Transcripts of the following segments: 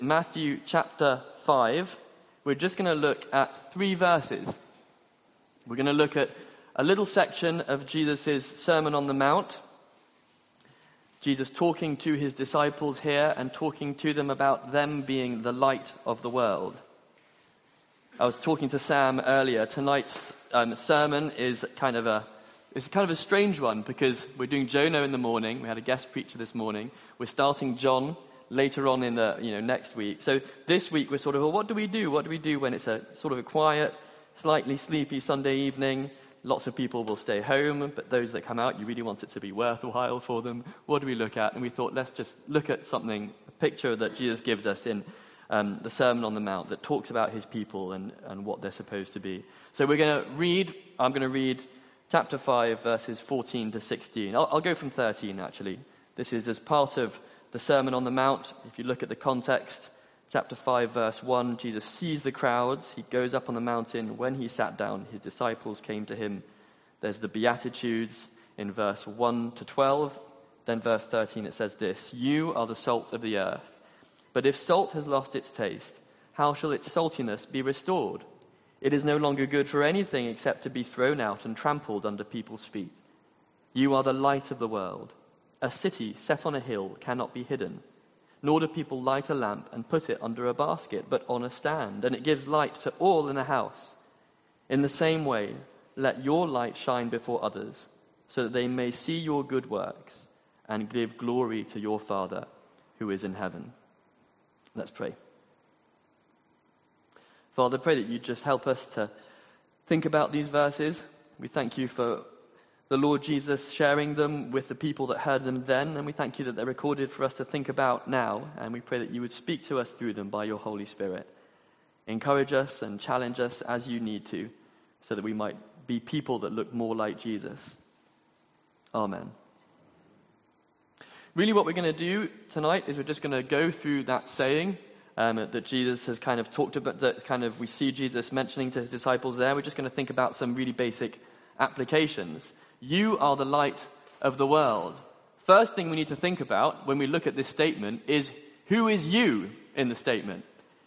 Matthew chapter 5. We're just going to look at 3 verses. We're going to look at a little section of Jesus' Sermon on the Mount. Jesus talking to his disciples here and talking to them about them being the light of the world. I was talking to Sam earlier. Tonight's sermon is kind of a strange one because we're doing Jonah in the morning. We had a guest preacher this morning. We're starting John later on in the next week. So this week we're sort of, well, what do we do? What do we do when it's a sort of a quiet, slightly sleepy Sunday evening? Lots of people will stay home, but those that come out, you really want it to be worthwhile for them. What do we look at? And we thought, let's just look at something, a picture that Jesus gives us in the Sermon on the Mount that talks about his people and what they're supposed to be. So I'm going to read chapter 5, verses 14 to 16. I'll go from 13, actually. This is as part of the Sermon on the Mount. If you look at the context, chapter 5, verse 1, Jesus sees the crowds. He goes up on the mountain. When he sat down, his disciples came to him. There's the Beatitudes in verse 1 to 12. Then verse 13, it says this: "You are the salt of the earth. But if salt has lost its taste, how shall its saltiness be restored? It is no longer good for anything except to be thrown out and trampled under people's feet. You are the light of the world. A city set on a hill cannot be hidden. Nor do people light a lamp and put it under a basket, but on a stand, and it gives light to all in the house. In the same way, let your light shine before others, so that they may see your good works and give glory to your Father who is in heaven." Let's pray. Father, pray that you just help us to think about these verses. We thank you for the Lord Jesus sharing them with the people that heard them then, and we thank you that they're recorded for us to think about now, and we pray that you would speak to us through them by your Holy Spirit. Encourage us and challenge us as you need to, so that we might be people that look more like Jesus. Amen. Really what we're going to do tonight is we're just going to go through that saying that Jesus has kind of talked about, that kind of we see Jesus mentioning to his disciples there. We're just going to think about some really basic applications. You are the light of the world. First thing we need to think about when we look at this statement is, who is you in the statement?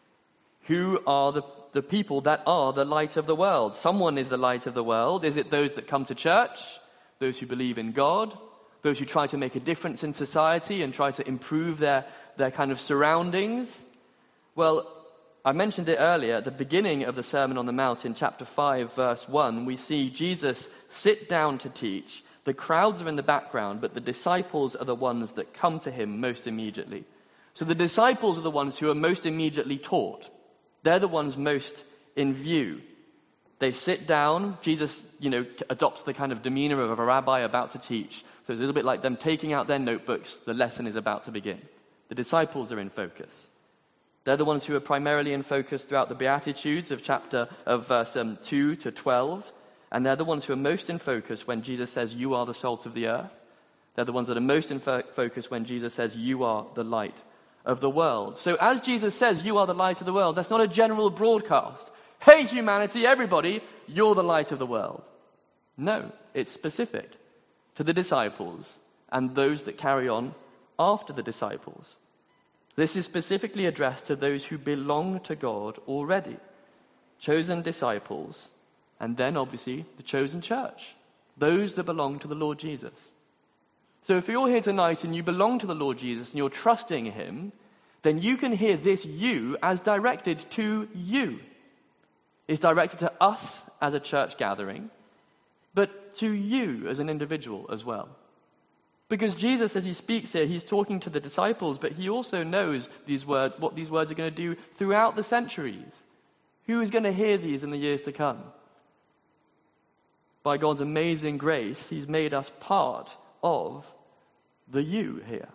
Who are the people that are the light of the world? Someone is the light of the world. Is it those that come to church? Those who believe in God? Those who try to make a difference in society and try to improve their kind of surroundings? Well, I mentioned it earlier, at the beginning of the Sermon on the Mount in chapter 5, verse 1, we see Jesus sit down to teach. The crowds are in the background, but the disciples are the ones that come to him most immediately. So the disciples are the ones who are most immediately taught. They're the ones most in view. They sit down. Jesus, adopts the kind of demeanor of a rabbi about to teach. So it's a little bit like them taking out their notebooks. The lesson is about to begin. The disciples are in focus. They're the ones who are primarily in focus throughout the Beatitudes of verse 2 to 12. And they're the ones who are most in focus when Jesus says, "You are the salt of the earth." They're the ones that are most in focus when Jesus says, "You are the light of the world." So as Jesus says, "You are the light of the world," that's not a general broadcast. Hey, humanity, everybody, you're the light of the world. No, it's specific to the disciples and those that carry on after the disciples. This is specifically addressed to those who belong to God already, chosen disciples, and then obviously the chosen church, those that belong to the Lord Jesus. So if you're here tonight and you belong to the Lord Jesus and you're trusting him, then you can hear this "you" as directed to you. It's directed to us as a church gathering, but to you as an individual as well. Because Jesus, as he speaks here, he's talking to the disciples, but he also knows what these words are going to do throughout the centuries. Who is going to hear these in the years to come? By God's amazing grace, he's made us part of the "you" here.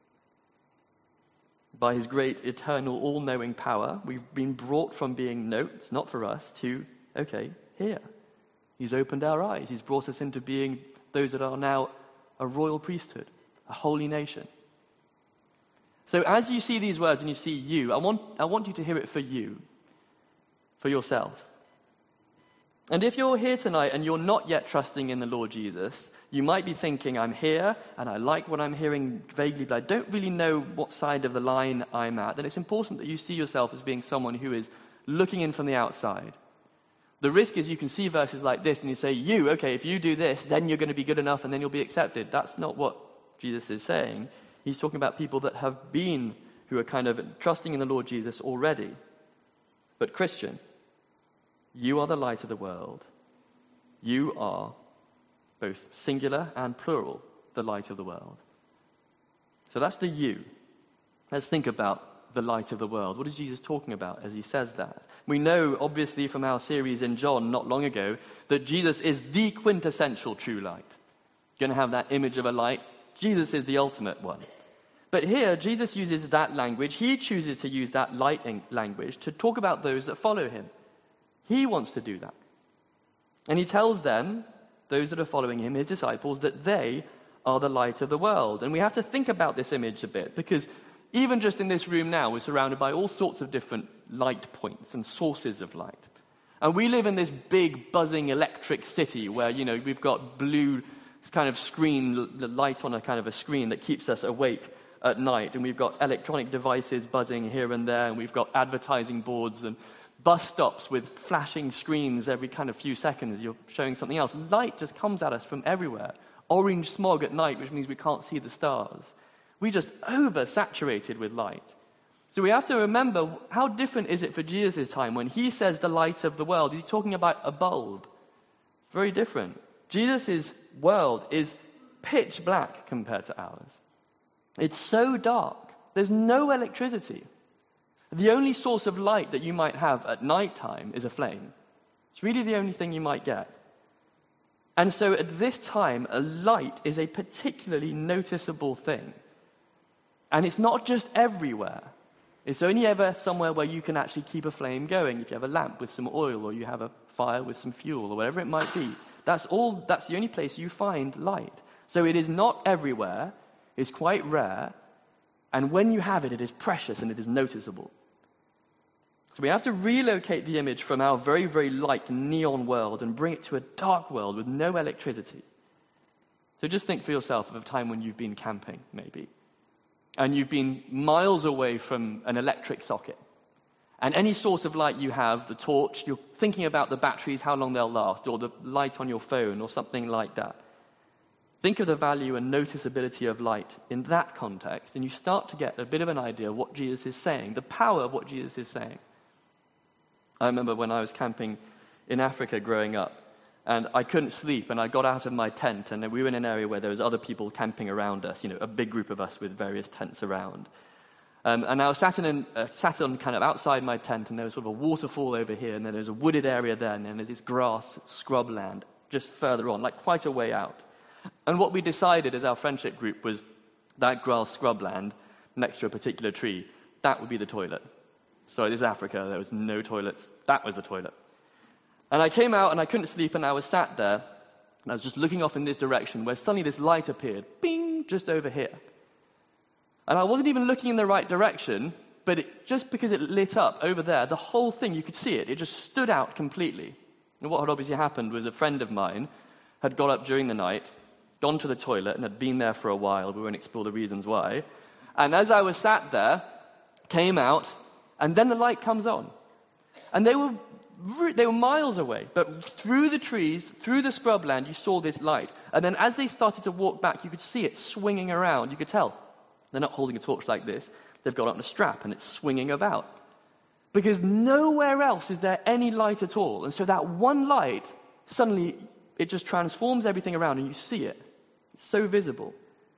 By his great, eternal, all-knowing power, we've been brought from being it's not for us, to, here. He's opened our eyes. He's brought us into being those that are now a royal priesthood, a holy nation. So as you see these words and you see "you," I want you to hear it for you, for yourself. And if you're here tonight and you're not yet trusting in the Lord Jesus, you might be thinking, I'm here and I like what I'm hearing vaguely, but I don't really know what side of the line I'm at. Then it's important that you see yourself as being someone who is looking in from the outside. The risk is you can see verses like this and you say, okay, if you do this, then you're going to be good enough and then you'll be accepted. That's not what Jesus is saying. He's talking about people that have been, who are kind of trusting in the Lord Jesus already. But Christian, you are the light of the world. You are, both singular and plural, the light of the world. So that's the you. Let's think about the light of the world. What is Jesus talking about as he says that? We know, obviously, from our series in John not long ago, that Jesus is the quintessential true light. You're going to have that image of a light. Jesus is the ultimate one. But here, Jesus uses that language. He chooses to use that light language to talk about those that follow him. He wants to do that. And he tells them, those that are following him, his disciples, that they are the light of the world. And we have to think about this image a bit, because even just in this room now, we're surrounded by all sorts of different light points and sources of light. And we live in this big, buzzing, electric city where, we've got blue kind of screen, the light on a kind of a screen that keeps us awake at night. And we've got electronic devices buzzing here and there. And we've got advertising boards and bus stops with flashing screens every kind of few seconds. You're showing something else. Light just comes at us from everywhere. Orange smog at night, which means we can't see the stars. We're just oversaturated with light. So we have to remember, how different is it for Jesus' time when he says the light of the world? He's talking about a bulb. Very different. Jesus' world is pitch black compared to ours. It's so dark. There's no electricity. The only source of light that you might have at night time is a flame. It's really the only thing you might get. And so at this time, a light is a particularly noticeable thing. And it's not just everywhere. It's only ever somewhere where you can actually keep a flame going. If you have a lamp with some oil, or you have a fire with some fuel, or whatever it might be. That's the only place you find light. So it is not everywhere. It's quite rare. And when you have it, it is precious and it is noticeable. So we have to relocate the image from our very, very light neon world and bring it to a dark world with no electricity. So just think for yourself of a time when you've been camping, maybe. And you've been miles away from an electric socket. And any source of light you have, the torch, you're thinking about the batteries, how long they'll last, or the light on your phone, or something like that. Think of the value and noticeability of light in that context, and you start to get a bit of an idea of what Jesus is saying, the power of what Jesus is saying. I remember when I was camping in Africa growing up, and I couldn't sleep, and I got out of my tent, and we were in an area where there was other people camping around us, a big group of us with various tents around. And I was sat on kind of outside my tent, and there was sort of a waterfall over here, and then there's a wooded area there, and then there's this grass scrubland just further on, like quite a way out. And what we decided as our friendship group was that grass scrubland next to a particular tree, that would be the toilet. So this is Africa, there was no toilets, that was the toilet. And I came out and I couldn't sleep, and I was sat there, and I was just looking off in this direction where suddenly this light appeared, bing, just over here. And I wasn't even looking in the right direction, but just because it lit up over there, the whole thing, you could see it just stood out completely. And what had obviously happened was a friend of mine had got up during the night, gone to the toilet, and had been there for a while. We won't explore the reasons why. And as I was sat there, came out, and then the light comes on. And they were miles away, but through the trees, through the scrubland, you saw this light. And then as they started to walk back, you could see it swinging around. You could tell they're not holding a torch like this. They've got it on a strap, and it's swinging about. Because nowhere else is there any light at all. And so that one light, suddenly, it just transforms everything around, and you see it. It's so visible.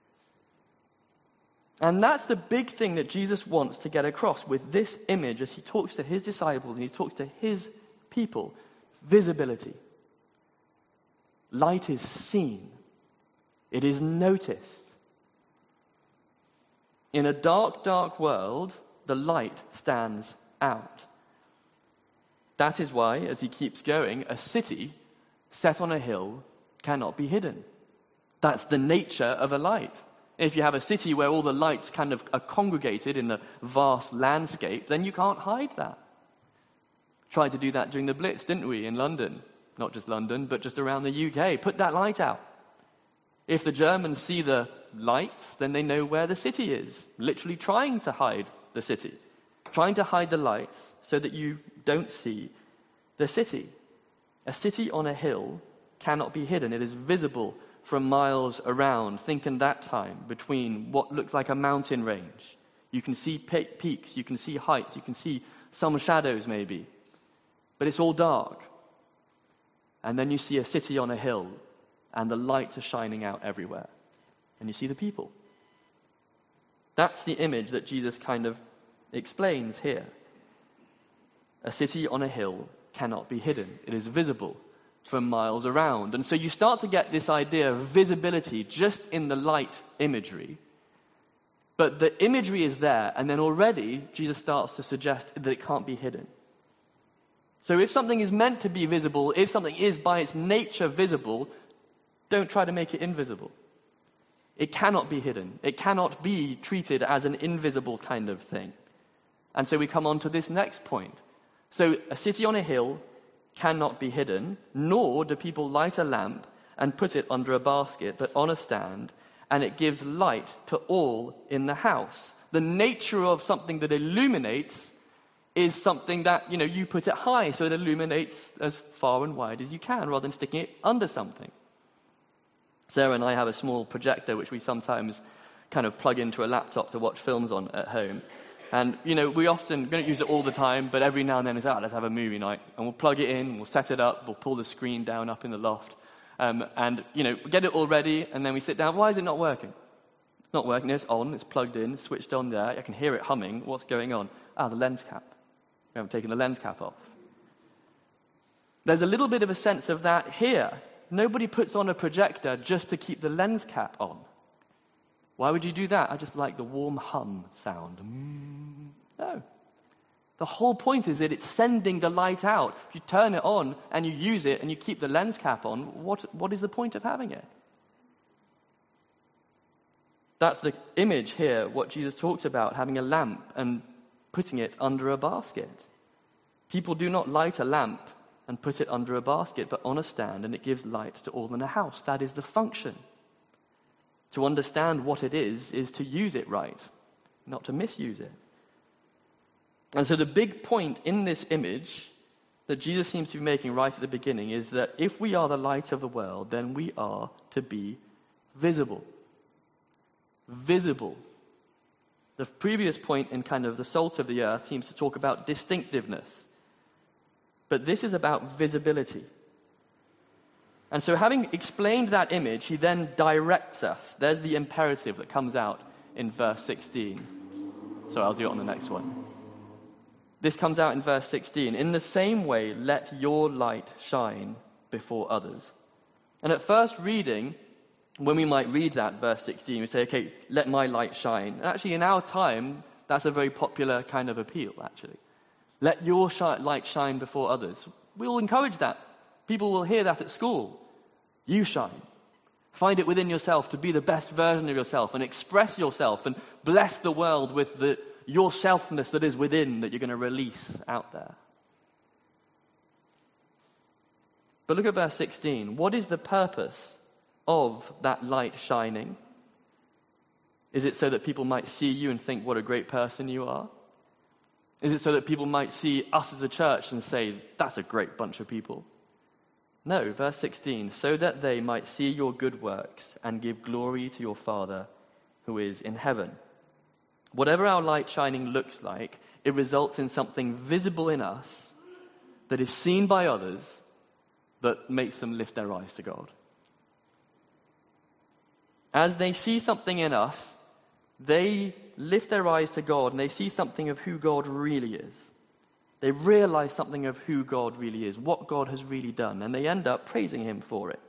And that's the big thing that Jesus wants to get across with this image as he talks to his disciples and he talks to his people. Visibility. Light is seen. It is noticed. In a dark, dark world, the light stands out. That is why, as he keeps going, a city set on a hill cannot be hidden. That's the nature of a light. If you have a city where all the lights kind of are congregated in a vast landscape, then you can't hide that. Tried to do that during the Blitz, didn't we, in London? not just London, but just around the UK. Put that light out. If the Germans see the lights, then they know where the city is, literally trying to hide the city, trying to hide the lights so that you don't see the city. A city on a hill cannot be hidden. It is visible from miles around. Think in that time between what looks like a mountain range. You can see peaks, you can see heights, you can see some shadows maybe, but it's all dark. And then you see a city on a hill, and the lights are shining out everywhere. And you see the people. That's the image that Jesus kind of explains here. A city on a hill cannot be hidden. It is visible from miles around. And so you start to get this idea of visibility just in the light imagery. But the imagery is there, and then already Jesus starts to suggest that it can't be hidden. So if something is meant to be visible, if something is by its nature visible, don't try to make it invisible. It cannot be hidden. It cannot be treated as an invisible kind of thing. And so we come on to this next point. So a city on a hill cannot be hidden, nor do people light a lamp and put it under a basket, but on a stand, and it gives light to all in the house. The nature of something that illuminates is something that, you put it high so it illuminates as far and wide as you can, rather than sticking it under something. Sarah and I have a small projector which we sometimes kind of plug into a laptop to watch films on at home. And, we don't use it all the time, but every now and then it's, let's have a movie night. And we'll plug it in, we'll set it up, we'll pull the screen down up in the loft. Get it all ready, and then we sit down. Why is it not working? It's not working. It's on, it's plugged in, it's switched on there. I can hear it humming. What's going on? The lens cap. We haven't taken the lens cap off. There's a little bit of a sense of that here. Nobody puts on a projector just to keep the lens cap on. Why would you do that? I just like the warm hum sound. No. The whole point is that it's sending the light out. If you turn it on and you use it and you keep the lens cap on, what is the point of having it? That's the image here, what Jesus talks about, having a lamp and putting it under a basket. People do not light a lamp and put it under a basket, but on a stand, and it gives light to all in the house. That is the function. To understand what it is to use it right, not to misuse it. And so the big point in this image that Jesus seems to be making right at the beginning is that if we are the light of the world, then we are to be visible. Visible. The previous point in kind of the salt of the earth seems to talk about distinctiveness. But this is about visibility. And so having explained that image, he then directs us. There's the imperative that comes out in verse 16. So I'll do it on the next one. This comes out in verse 16. In the same way, let your light shine before others. And at first reading, when we might read that, verse 16, we say, okay, let my light shine. And actually, in our time, that's a very popular kind of appeal, actually. Let your light shine before others. We'll encourage that. People will hear that at school. You shine. Find it within yourself to be the best version of yourself and express yourself and bless the world with your selfness that is within that you're going to release out there. But look at verse 16. What is the purpose of that light shining? Is it so that people might see you and think what a great person you are? Is it so that people might see us as a church and say, that's a great bunch of people? No, verse 16, so that they might see your good works and give glory to your Father who is in heaven. Whatever our light shining looks like, it results in something visible in us that is seen by others that makes them lift their eyes to God. As they see something in us, they lift their eyes to God and they see something of who God really is. They realize something of who God really is, what God has really done, and they end up praising him for it.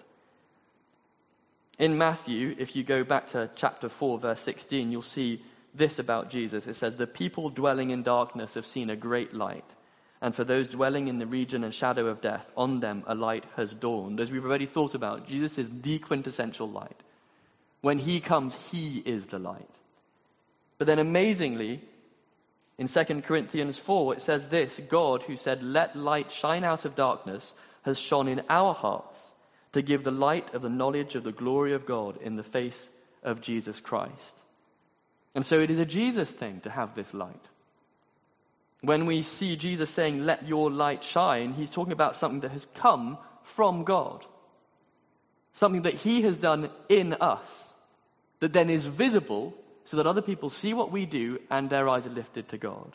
In Matthew, if you go back to chapter 4, verse 16, you'll see this about Jesus. It says, the people dwelling in darkness have seen a great light, and for those dwelling in the region and shadow of death, on them a light has dawned. As we've already thought about, Jesus is the quintessential light. When he comes, he is the light. But then amazingly, in 2 Corinthians 4, it says this, God, who said, let light shine out of darkness, has shone in our hearts to give the light of the knowledge of the glory of God in the face of Jesus Christ. And so it is a Jesus thing to have this light. When we see Jesus saying, "Let your light shine," he's talking about something that has come from God. Something that he has done in us, that then is visible so that other people see what we do and their eyes are lifted to God.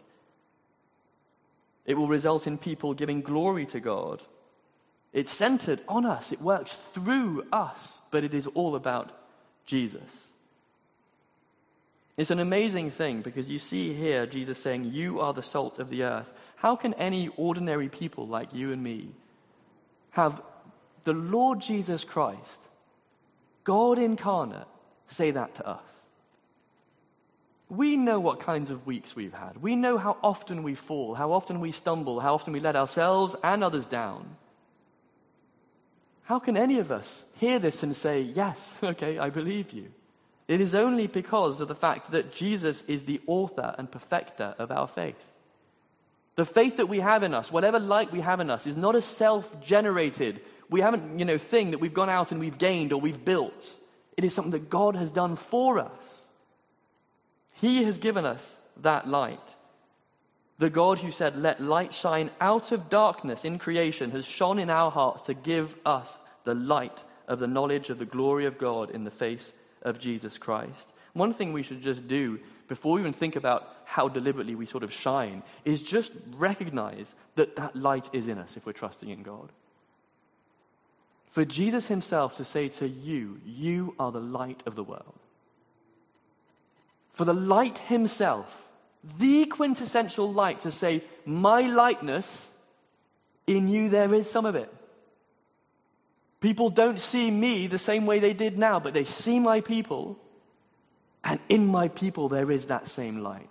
It will result in people giving glory to God. It's centered on us. It works through us, but it is all about Jesus. It's an amazing thing because you see here Jesus saying, "You are the salt of the earth." How can any ordinary people like you and me have the Lord Jesus Christ, God incarnate, say that to us? We know what kinds of weeks we've had. We know how often we fall, how often we stumble, how often we let ourselves and others down. How can any of us hear this and say, "Yes, okay, I believe you"? It is only because of the fact that Jesus is the author and perfecter of our faith. The faith that we have in us, whatever light we have in us, is not a self-generated, we haven't, thing that we've gone out and we've gained or we've built. It is something that God has done for us. He has given us that light. The God who said, "Let light shine out of darkness" in creation has shone in our hearts to give us the light of the knowledge of the glory of God in the face of Jesus Christ. One thing we should just do before we even think about how deliberately we sort of shine is just recognize that that light is in us if we're trusting in God. For Jesus himself to say to you, "You are the light of the world." For the light himself, the quintessential light, to say, "My lightness, in you there is some of it." People don't see me the same way they did now, but they see my people, and in my people there is that same light.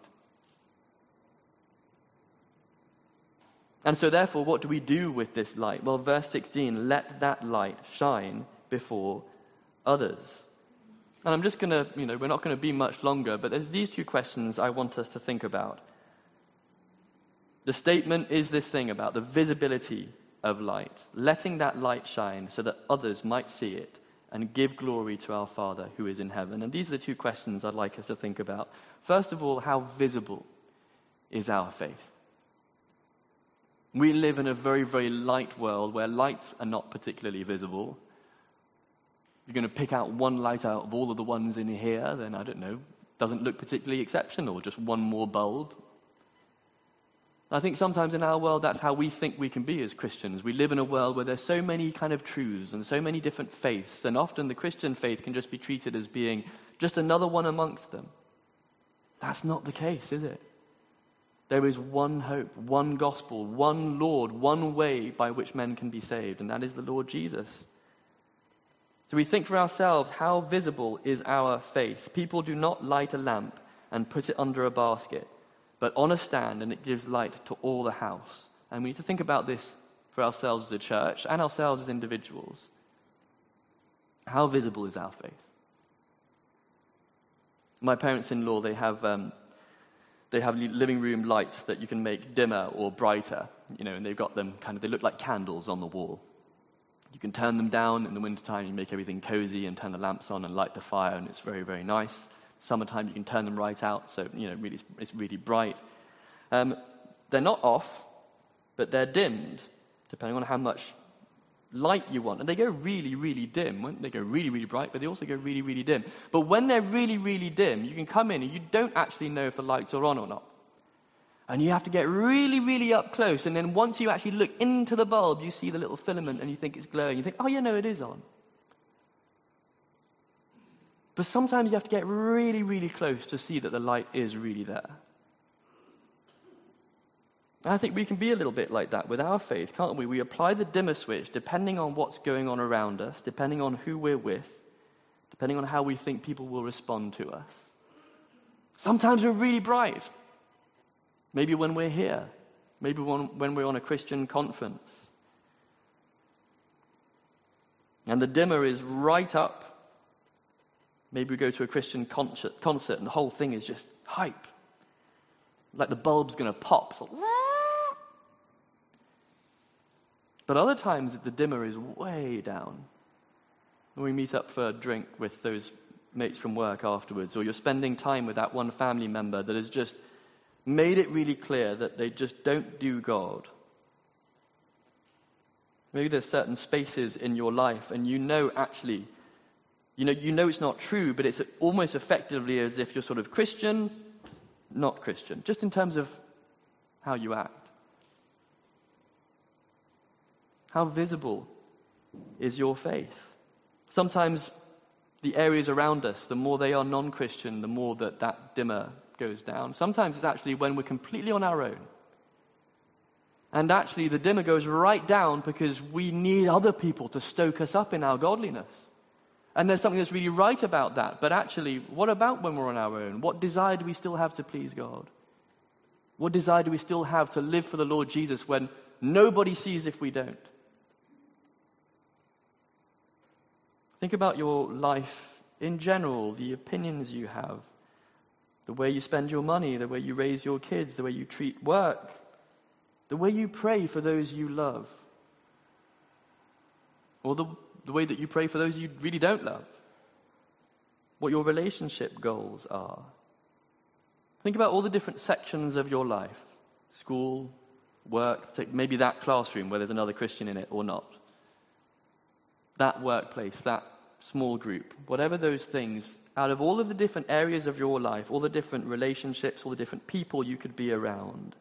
And so therefore, what do we do with this light? Well, verse 16, "Let that light shine before others." And I'm just going to, we're not going to be much longer, but there's these two questions I want us to think about. The statement is this thing about the visibility of light, letting that light shine so that others might see it and give glory to our Father who is in heaven. And these are the two questions I'd like us to think about. First of all, how visible is our faith? We live in a very, very light world where lights are not particularly visible. If you're going to pick out one light out of all of the ones in here, then I don't know, doesn't look particularly exceptional, just one more bulb. I think sometimes in our world that's how we think we can be as Christians. We live in a world where there's so many kind of truths and so many different faiths, and often the Christian faith can just be treated as being just another one amongst them. That's not the case, is it? There is one hope, one gospel, one Lord, one way by which men can be saved, and that is the Lord Jesus. So we think for ourselves, how visible is our faith? People do not light a lamp and put it under a basket, but on a stand, and it gives light to all the house. And we need to think about this for ourselves as a church and ourselves as individuals. How visible is our faith? My parents-in-law, they have living room lights that you can make dimmer or brighter, and they've got them they look like candles on the wall. You can turn them down in the wintertime, you make everything cozy and turn the lamps on and light the fire, and it's very, very nice. Summertime, you can turn them right out, so really, it's really bright. They're not off, but they're dimmed, depending on how much light you want. And they go really, really dim. They go really, really bright, but they also go really, really dim. But when they're really, really dim, you can come in and you don't actually know if the lights are on or not. And you have to get really, really up close, and then once you actually look into the bulb, you see the little filament and you think it's glowing. You think, "Oh, no, it is on." But sometimes you have to get really, really close to see that the light is really there. And I think we can be a little bit like that with our faith, can't we? We apply the dimmer switch depending on what's going on around us, depending on who we're with, depending on how we think people will respond to us. Sometimes we're really bright. Maybe when we're here. Maybe when we're on a Christian conference. And the dimmer is right up. Maybe we go to a Christian concert and the whole thing is just hype. Like the bulb's going to pop. It's like, But other times the dimmer is way down. When we meet up for a drink with those mates from work afterwards, or you're spending time with that one family member that has just made it really clear that they just don't do God. Maybe there's certain spaces in your life and you know it's not true, but it's almost effectively as if you're sort of Christian, not Christian, just in terms of how you act. How visible is your faith? Sometimes the areas around us, the more they are non-Christian, the more that dimmer goes down. Sometimes it's actually when we're completely on our own. And actually the dimmer goes right down because we need other people to stoke us up in our godliness. And there's something that's really right about that. But actually, what about when we're on our own? What desire do we still have to please God? What desire do we still have to live for the Lord Jesus when nobody sees if we don't? Think about your life in general, the opinions you have, the way you spend your money, the way you raise your kids, the way you treat work, the way you pray for those you love, or the way that you pray for those you really don't love, what your relationship goals are. Think about all the different sections of your life, school, work, maybe that classroom where there's another Christian in it or not, that workplace, that small group, whatever those things, out of all of the different areas of your life, all the different relationships, all the different people you could be around,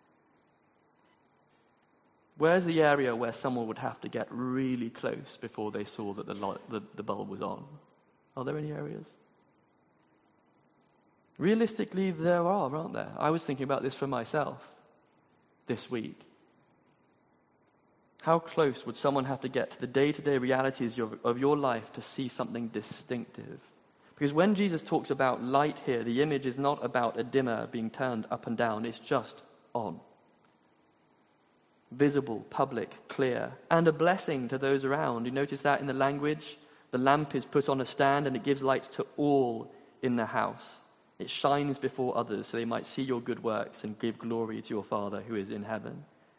where's the area where someone would have to get really close before they saw that the bulb was on? Are there any areas? Realistically, there are, aren't there? I was thinking about this for myself this week. How close would someone have to get to the day-to-day realities of your life to see something distinctive? Because when Jesus talks about light here, the image is not about a dimmer being turned up and down. It's just on. Visible, public, clear, and a blessing to those around. You notice that in the language? The lamp is put on a stand and it gives light to all in the house. It shines before others so they might see your good works and give glory to your Father who is in heaven.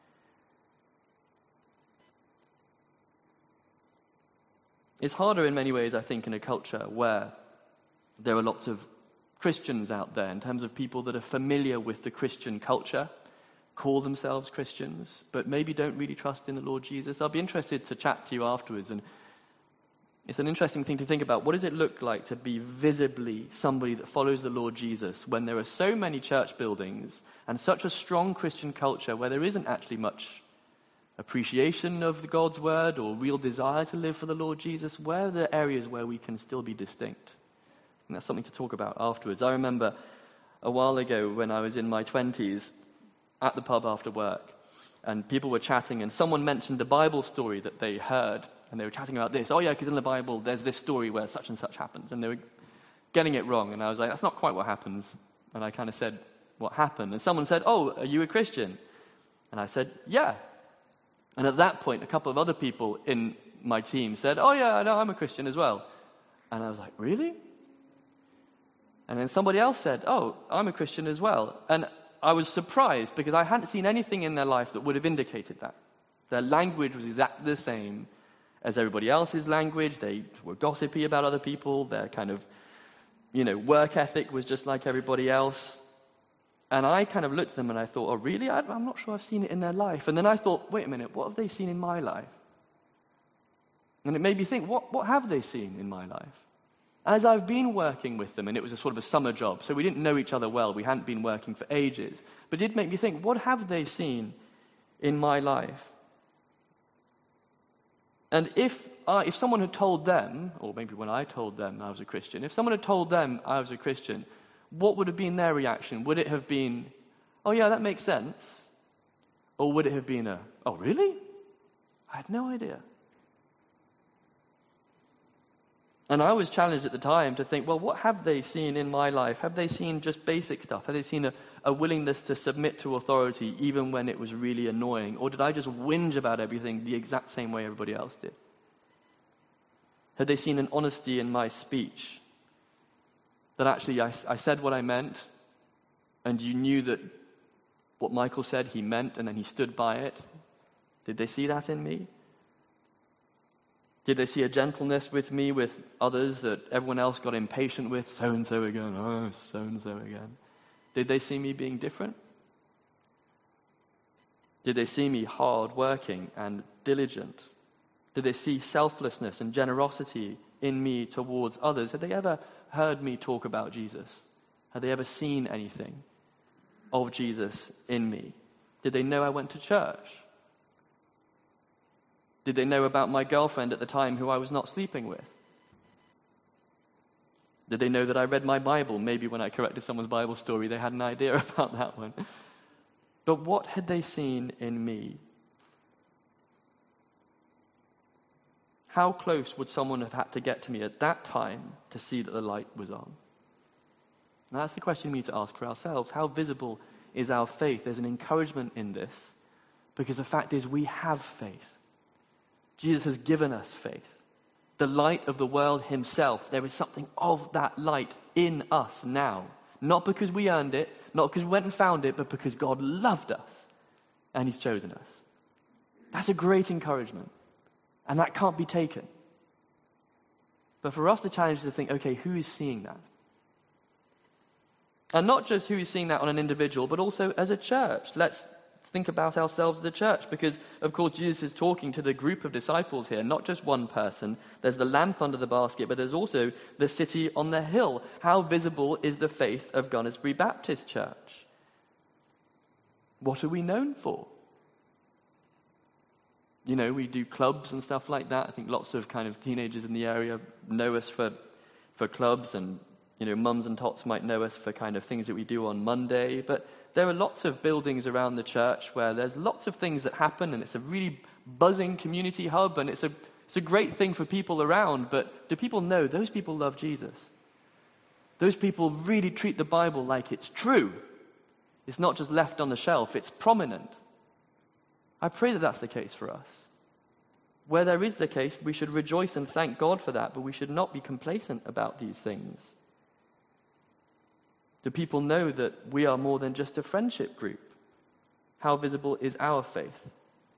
It's harder in many ways, I think, in a culture where there are lots of Christians out there, in terms of people that are familiar with the Christian culture, call themselves Christians, but maybe don't really trust in the Lord Jesus. I'll be interested to chat to you afterwards, and it's an interesting thing to think about. What does it look like to be visibly somebody that follows the Lord Jesus when there are so many church buildings and such a strong Christian culture where there isn't actually much appreciation of God's word or real desire to live for the Lord Jesus? Where are the areas where we can still be distinct? And that's something to talk about afterwards. I remember a while ago when I was in my 20s at the pub after work, and people were chatting, and someone mentioned a Bible story that they heard, and they were chatting about this. Oh yeah, because in the Bible there's this story where such and such happens, and they were getting it wrong. And I was like, that's not quite what happens. And I kind of said, what happened? And someone said, oh, are you a Christian? And I said, yeah. And at that point, a couple of other people in my team said, oh yeah, no, I'm a Christian as well. And I was like, really? And then somebody else said, oh, I'm a Christian as well. And I was surprised because I hadn't seen anything in their life that would have indicated that. Their language was exactly the same as everybody else's language. They were gossipy about other people. Their kind of, work ethic was just like everybody else. And I kind of looked at them and I thought, oh, really? I'm not sure I've seen it in their life. And then I thought, wait a minute, what have they seen in my life? And it made me think, what have they seen in my life? As I've been working with them, and it was a sort of a summer job, so we didn't know each other well. We hadn't been working for ages. But it did make me think, what have they seen in my life? And if someone had told them, or maybe when I told them I was a Christian, if someone had told them I was a Christian, what would have been their reaction? Would it have been, oh yeah, that makes sense? Or would it have been oh really? I had no idea. And I was challenged at the time to think, well, what have they seen in my life? Have they seen just basic stuff? Have they seen a willingness to submit to authority even when it was really annoying? Or did I just whinge about everything the exact same way everybody else did? Had they seen an honesty in my speech? That actually I said what I meant, and you knew that what Michael said he meant, and then he stood by it? Did they see that in me? Did they see a gentleness with me, with others that everyone else got impatient with? So-and-so again, oh, so-and-so again. Did they see me being different? Did they see me hard-working and diligent? Did they see selflessness and generosity in me towards others? Had they ever heard me talk about Jesus? Had they ever seen anything of Jesus in me? Did they know I went to church? Did they know about my girlfriend at the time who I was not sleeping with? Did they know that I read my Bible? Maybe when I corrected someone's Bible story, they had an idea about that one. But what had they seen in me? How close would someone have had to get to me at that time to see that the light was on? Now that's the question we need to ask for ourselves. How visible is our faith? There's an encouragement in this, because the fact is we have faith. Jesus has given us faith. The light of the world himself, there is something of that light in us now. Not because we earned it, not because we went and found it, but because God loved us and he's chosen us. That's a great encouragement. And that can't be taken. But for us, the challenge is to think, okay, who is seeing that? And not just who is seeing that on an individual, but also as a church. Let's think about ourselves as a church, because, of course, Jesus is talking to the group of disciples here, not just one person. There's the lamp under the basket, but there's also the city on the hill. How visible is the faith of Gunnersbury Baptist Church? What are we known for? You know, we do clubs and stuff like that. I think lots of kind of teenagers in the area know us for clubs, and, you know, mums and tots might know us for kind of things that we do on Monday. But there are lots of buildings around the church where there's lots of things that happen, and it's a really buzzing community hub, and it's a great thing for people around. But do people know those people love Jesus? Those people really treat the Bible like it's true. It's not just left on the shelf, it's prominent. I pray that that's the case for us. Where there is the case, we should rejoice and thank God for that, but we should not be complacent about these things. Do people know that we are more than just a friendship group? How visible is our faith?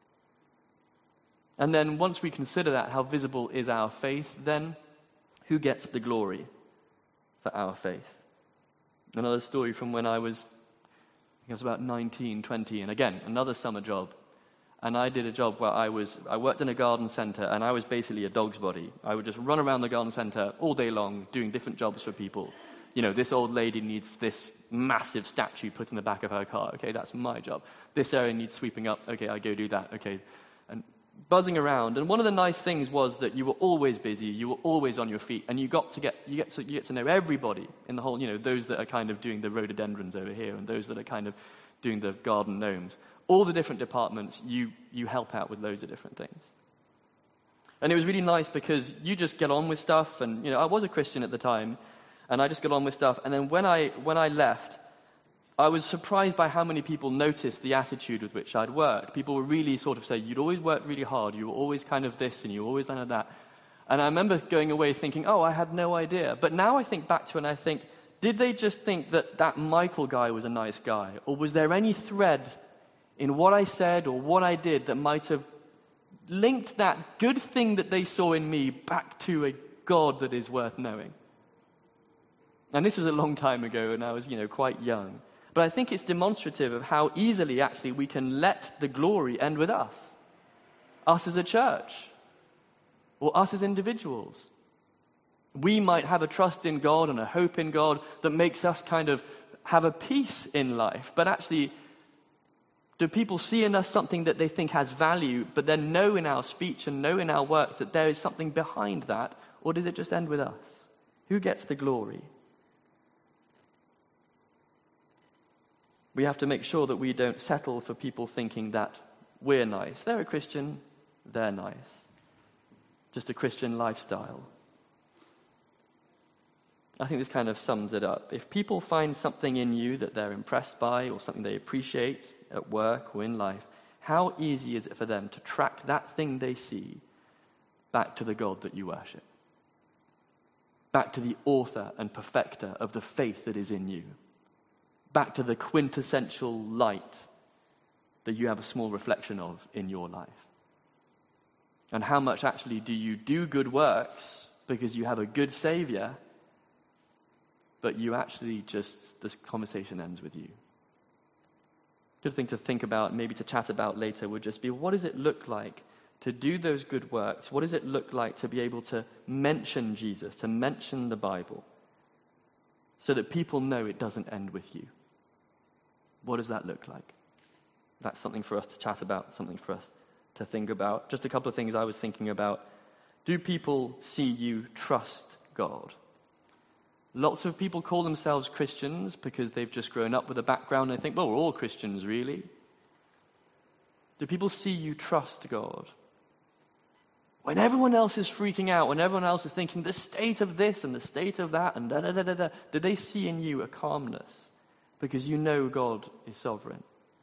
And then once we consider that, how visible is our faith, then who gets the glory for our faith? Another story from when I was about 19, 20, and again, another summer job. And I did a job where I worked in a garden centre, and I was basically a dog's body. I would just run around the garden centre all day long doing different jobs for people. You know, this old lady needs this massive statue put in the back of her car. Okay, that's my job. This area needs sweeping up. Okay, I go do that. Okay. And buzzing around. And one of the nice things was that you were always busy, you were always on your feet, and you get to know everybody in the whole, you know, those that are kind of doing the rhododendrons over here, and those that are kind of doing the garden gnomes. All the different departments, you help out with loads of different things. And it was really nice because you just get on with stuff, and, you know, I was a Christian at the time, and I just got on with stuff. And then when I left, I was surprised by how many people noticed the attitude with which I'd worked. People were really sort of saying, you'd always worked really hard, you were always kind of this, and you were always kind of that. And I remember going away thinking, oh, I had no idea. But now I think back to it and I think, did they just think that Michael guy was a nice guy? Or was there any thread in what I said or what I did that might have linked that good thing that they saw in me back to a God that is worth knowing? And this was a long time ago, and I was, you know, quite young. But I think it's demonstrative of how easily, actually, we can let the glory end with us. Us as a church. Or us as individuals. We might have a trust in God and a hope in God that makes us kind of have a peace in life. But actually, do people see in us something that they think has value, but then know in our speech and know in our works that there is something behind that? Or does it just end with us? Who gets the glory? We have to make sure that we don't settle for people thinking that we're nice. They're a Christian, they're nice. Just a Christian lifestyle. I think this kind of sums it up. If people find something in you that they're impressed by or something they appreciate at work or in life, how easy is it for them to track that thing they see back to the God that you worship? Back to the author and perfecter of the faith that is in you. Back to the quintessential light that you have a small reflection of in your life? And how much actually do you do good works because you have a good Savior, but you actually just, this conversation ends with you? Good thing to think about, maybe to chat about later, would just be, what does it look like to do those good works? What does it look like to be able to mention Jesus, to mention the Bible, so that people know it doesn't end with you? What does that look like? That's something for us to chat about, something for us to think about. Just a couple of things I was thinking about. Do people see you trust God? Lots of people call themselves Christians because they've just grown up with a background and they think, well, we're all Christians, really. Do people see you trust God? When everyone else is freaking out, when everyone else is thinking the state of this and the state of that and da-da-da-da-da, do they see in you a calmness because you know God is sovereign?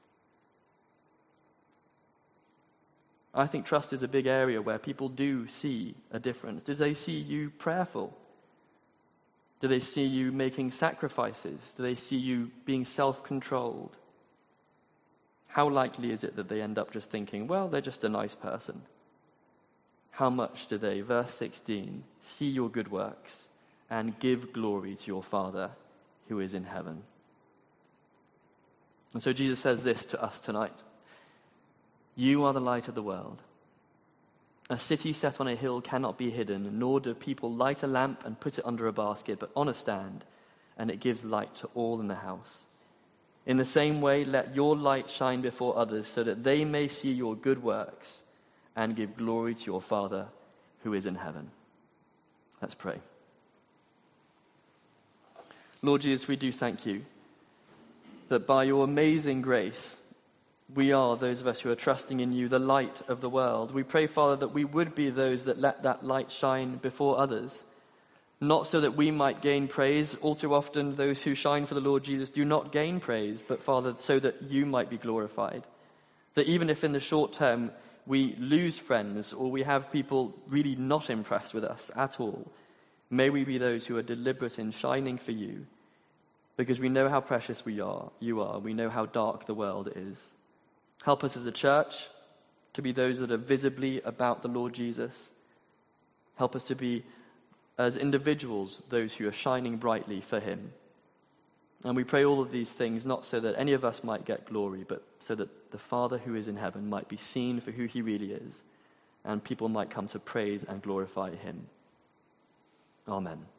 I think trust is a big area where people do see a difference. Do they see you prayerful? Do they see you making sacrifices? Do they see you being self-controlled? How likely is it that they end up just thinking, well, they're just a nice person? How much do they, verse 16, see your good works and give glory to your Father who is in heaven? And so Jesus says this to us tonight. You are the light of the world. A city set on a hill cannot be hidden, nor do people light a lamp and put it under a basket, but on a stand, and it gives light to all in the house. In the same way, let your light shine before others, so that they may see your good works and give glory to your Father who is in heaven. Let's pray. Lord Jesus, we do thank you that by your amazing grace, we are, those of us who are trusting in you, the light of the world. We pray, Father, that we would be those that let that light shine before others, not so that we might gain praise. All too often, those who shine for the Lord Jesus do not gain praise, but, Father, so that you might be glorified. That even if in the short term we lose friends or we have people really not impressed with us at all, may we be those who are deliberate in shining for you, because we know how precious you are. We know how dark the world is. Help us as a church to be those that are visibly about the Lord Jesus. Help us to be, as individuals, those who are shining brightly for him. And we pray all of these things not so that any of us might get glory, but so that the Father who is in heaven might be seen for who he really is, and people might come to praise and glorify him. Amen.